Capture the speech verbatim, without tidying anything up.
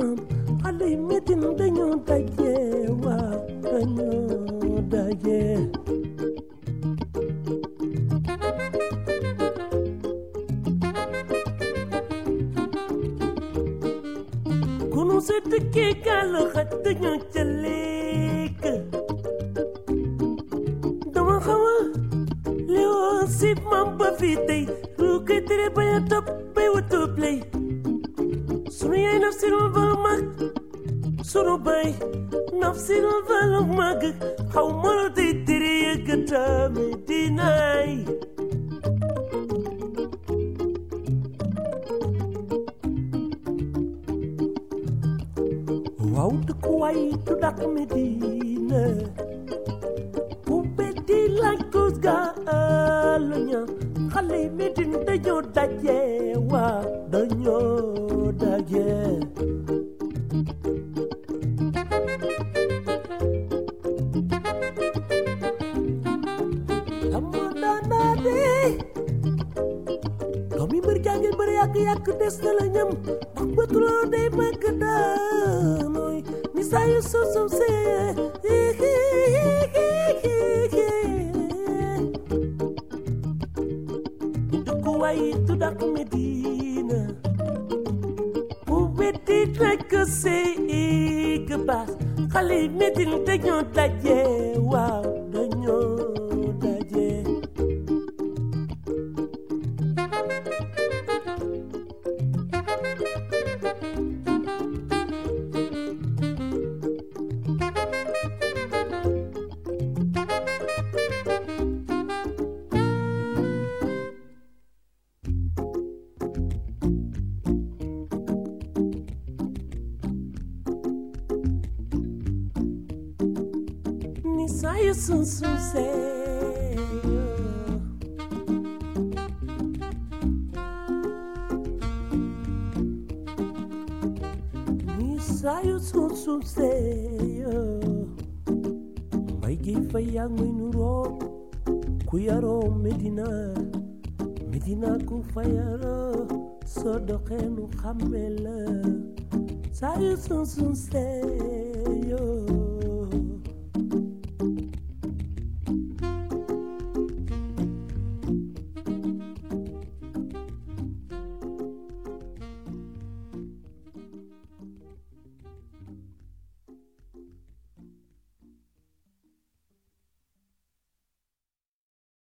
maam xale yi Médine dañoo daje waaw dañoo daje kunu sa dëkkee gaal xaj dañoo ca lekk dama xawa li woon si maam ba fii tey lu koy tere bañ a topp bay watub lay sunu yaay naf si lu valu mag sunu bay naf si lu valu mag xaw ma lu day tere yëggata Medinaay waaw dëkkuwaay du dàq Medina bu beddi laaj koos gaal ña xale yi Medine dañoo daje waaw dañoo daje amoo daanaa de doomi mbër jàngil mbër yàgg yàgg des na la ñam ndax bëtuloo day màgg daanooy ni saa yu suuf suuf see dëkkuwaay du dàq Medina bu weddi rekk see baas xale yi Medine dañoo daje waaw dañoo daje ni saa yu sun sun see ni saa yu sun sun see mbay gi fay yaa ngi nuroo ku yaroo Medina Medina ku fa yaroo soo doxee nu xàmme la saa yu sun sun see